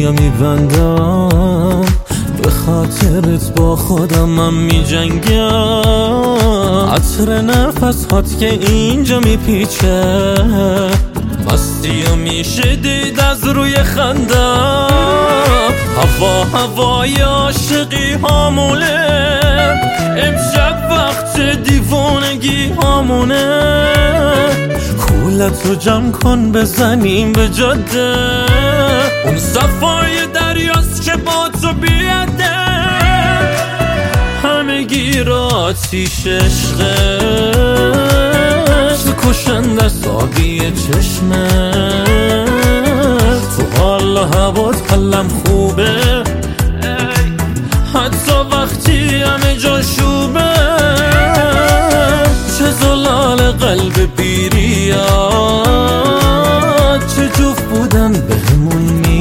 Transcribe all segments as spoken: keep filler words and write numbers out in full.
دنیا میبندم، به خاطرت با خودم من میجنگم. عطر نفس هات که اینجا میپیچه، مستی و میشه دید از روی خندم. هوا هوای عاشقی هامونه، امشب وقت دیوانگی هامونه. کولتو جمع کن بزنیم به جاده، اون صفای دریاست که با تو بیاده. همگی را آتیش عشقه، کشنده ساقی چشمه. تو حال هوات حالم خوبه، حتی وقتی همه جا شوبه. چه زلال قلب بیریاد، چه جفت بودن بهمون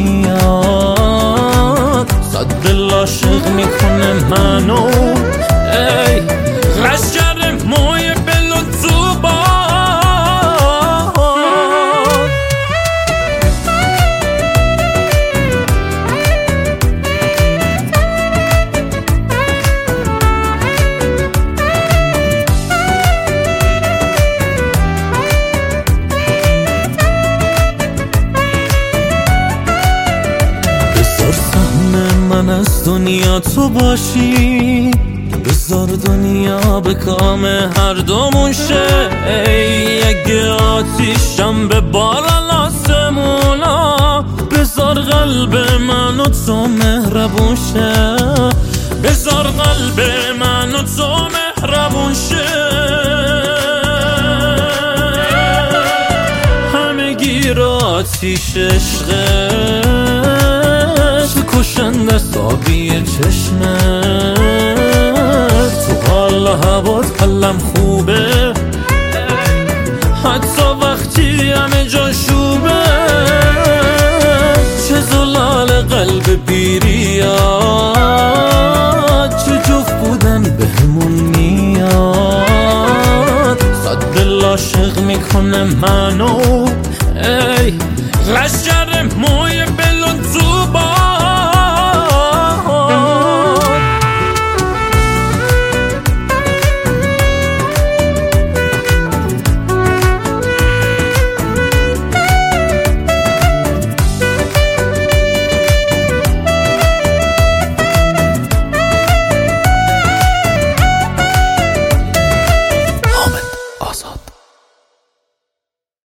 میاد. صد دل عاشق میکنه منو، ای لشکر موی بل و زوبا. من از دنیا تو باشی، بذار دنیا به کام هر دومون شه. ای اگه آتیشم به باران آسمونا، بذار قلب من و تو مهربون شه. بذار قلب من و تو مهربون شه. همگی را آتیش عشقه، کشنده ساقی چشمه. تو حال هوات حالم خوبه، حتی وقتی همه جا شوبه. چه زلال قلب بیریاد، چه جفت بودن بهمون میاد. صد دل عاشق میکنه منو، ای لشکر